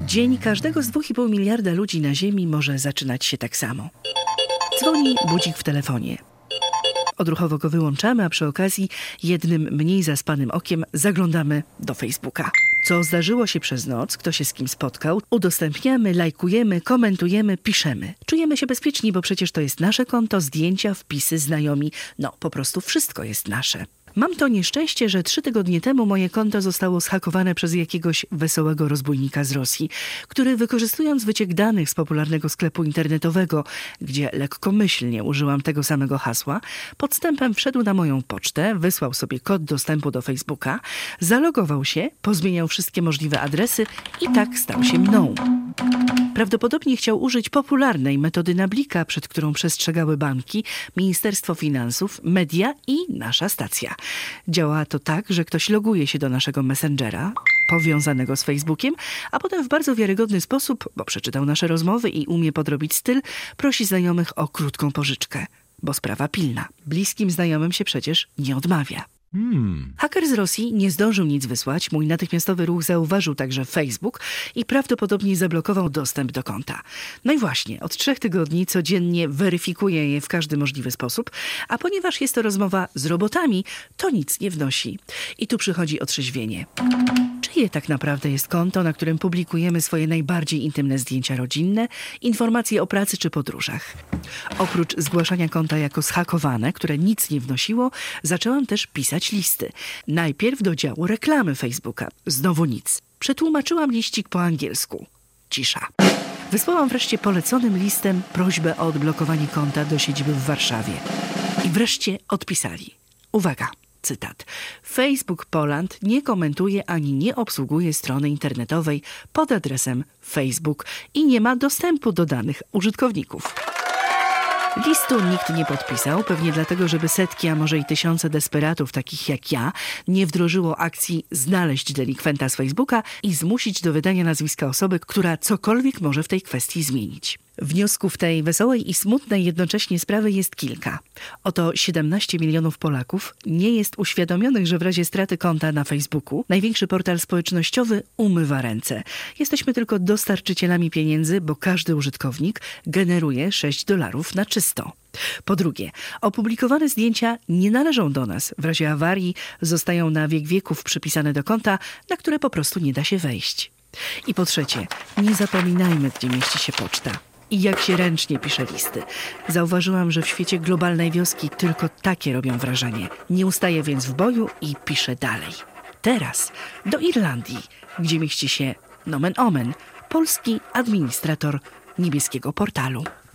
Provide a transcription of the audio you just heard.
Dzień każdego z 2,5 miliarda ludzi na Ziemi może zaczynać się tak samo. Dzwoni budzik w telefonie. Odruchowo go wyłączamy, a przy okazji jednym mniej zaspanym okiem zaglądamy do Facebooka. Co zdarzyło się przez noc, kto się z kim spotkał, udostępniamy, lajkujemy, komentujemy, piszemy. Czujemy się bezpieczni, bo przecież to jest nasze konto, zdjęcia, wpisy, znajomi. No, po prostu wszystko jest nasze. Mam to nieszczęście, że 3 tygodnie temu moje konto zostało zhakowane przez jakiegoś wesołego rozbójnika z Rosji, który wykorzystując wyciek danych z popularnego sklepu internetowego, gdzie lekkomyślnie użyłam tego samego hasła, podstępem wszedł na moją pocztę, wysłał sobie kod dostępu do Facebooka, zalogował się, pozmieniał wszystkie możliwe adresy i tak stał się mną. Prawdopodobnie chciał użyć popularnej metody Nablika, przed którą przestrzegały banki, Ministerstwo Finansów, media i nasza stacja. Działa to tak, że ktoś loguje się do naszego Messengera, powiązanego z Facebookiem, a potem w bardzo wiarygodny sposób, bo przeczytał nasze rozmowy i umie podrobić styl, prosi znajomych o krótką pożyczkę, bo sprawa pilna. Bliskim znajomym się przecież nie odmawia. Haker z Rosji nie zdążył nic wysłać, mój natychmiastowy ruch zauważył także Facebook i prawdopodobnie zablokował dostęp do konta. No i właśnie, od 3 tygodni codziennie weryfikuję je w każdy możliwy sposób, a ponieważ jest to rozmowa z robotami, to nic nie wnosi. I tu przychodzi otrzeźwienie. Czyje tak naprawdę jest konto, na którym publikujemy swoje najbardziej intymne zdjęcia rodzinne, informacje o pracy czy podróżach? Oprócz zgłaszania konta jako zhakowane, które nic nie wnosiło, zaczęłam też pisać listy. Najpierw do działu reklamy Facebooka. Znowu nic. Przetłumaczyłam liścik po angielsku. Cisza. Wysłałam wreszcie poleconym listem prośbę o odblokowanie konta do siedziby w Warszawie. I wreszcie odpisali. Uwaga, cytat. Facebook Poland nie komentuje ani nie obsługuje strony internetowej pod adresem Facebook i nie ma dostępu do danych użytkowników. Listu nikt nie podpisał, pewnie dlatego, żeby setki, a może i tysiące desperatów takich jak ja nie wdrożyło akcji znaleźć delikwenta z Facebooka i zmusić do wydania nazwiska osoby, która cokolwiek może w tej kwestii zmienić. Wniosków tej wesołej i smutnej jednocześnie sprawy jest kilka. Oto 17 milionów Polaków nie jest uświadomionych, że w razie straty konta na Facebooku największy portal społecznościowy umywa ręce. Jesteśmy tylko dostarczycielami pieniędzy, bo każdy użytkownik generuje $6 na czysto. Po drugie, opublikowane zdjęcia nie należą do nas. W razie awarii zostają na wiek wieków przypisane do konta, na które po prostu nie da się wejść. I po trzecie, nie zapominajmy, gdzie mieści się poczta. I jak się ręcznie pisze listy. Zauważyłam, że w świecie globalnej wioski tylko takie robią wrażenie. Nie ustaję więc w boju i piszę dalej. Teraz do Irlandii, gdzie mieści się, nomen omen, polski administrator niebieskiego portalu.